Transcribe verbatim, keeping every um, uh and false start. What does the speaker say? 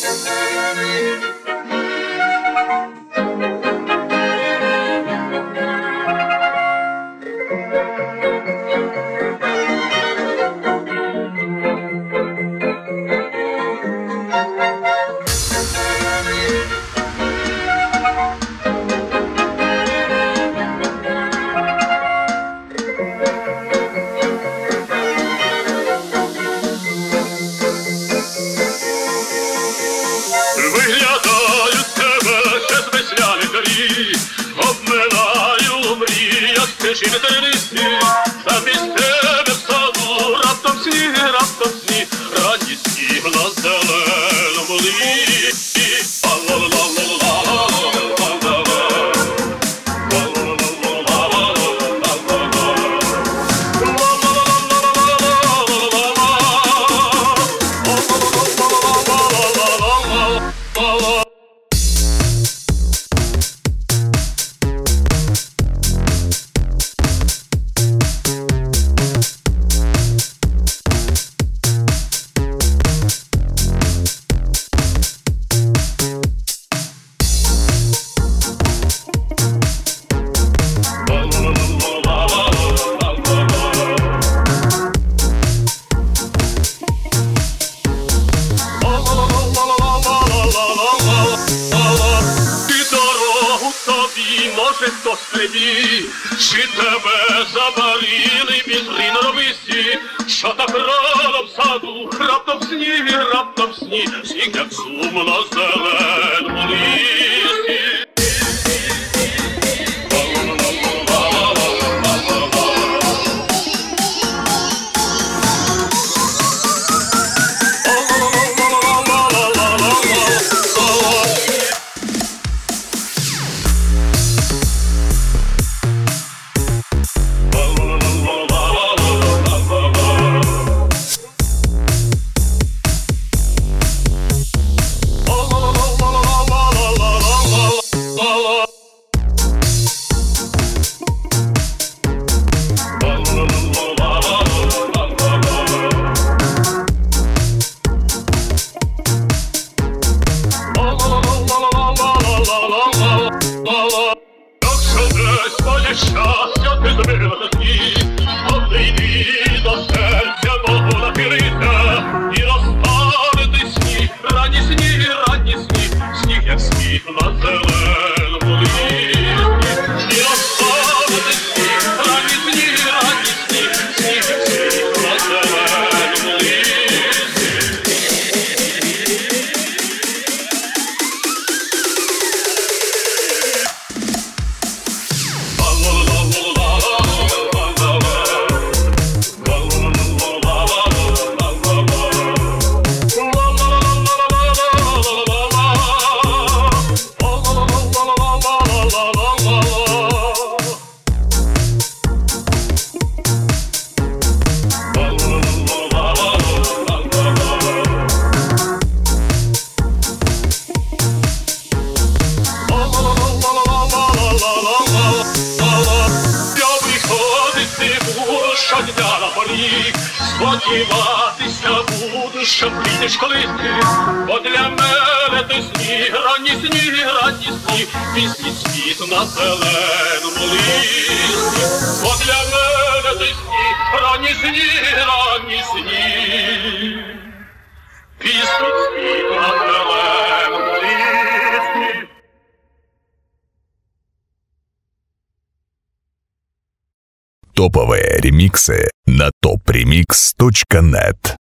Виглядають тебе ще з весняних горі, обминаю мрії, як стежини тернисті, замість тебе в саду раптом сніг, раптом сніг, ранній сніг на зеленому листі. Може хто сліді, чи тебе забарили вітри норовисті, що так рано в саду, раптом сніг, раптом сніг, сніг як сум на зеленому листі. Своє щастя ти зробила такі, одійди до серця мого нахилися, і розтане ти сніг, ранній сніг, ранній сніг, сніг як сніг на зеленому листі. І розтане ти сніг, ранній сніг, ранній сніг, сніг як сніг на зеленому листі. Щодня на поріг, сподіватися буду, що прийдеш колись ти, бо для мене ти сніг, ранній сніг, ранній сніг, пісні світ на зеленому листі. Бо для мене ти сніг, ранній сніг, ранній сніг, пісні світ на зеленому листі. Топовые ремиксы на топ ремикс точка нет.